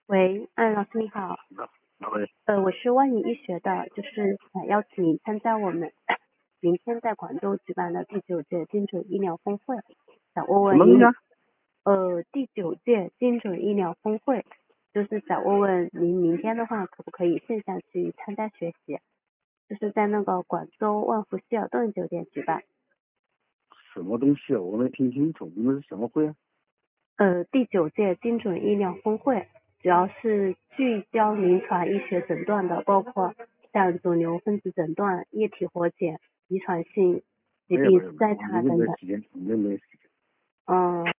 喂，老师你好， 喂， 我是万语医学的，就是想邀请你参加我们明天在广州举办的第9届精准医疗峰会，想问问您， 什么东西啊？ 第9届精准医疗峰会，就是想问问您明天的话可不可以线下去参加学习，就是在那个广州万福希尔顿酒店举办。 什么东西啊？我没听清楚，你们是什么会啊？ 第9届精准医疗峰会主要是聚焦临床医学诊断的，包括像肿瘤分子诊断、液体活检、遗传性疾病筛没有，我们这查等等。 没时间，我们这没时间。 嗯，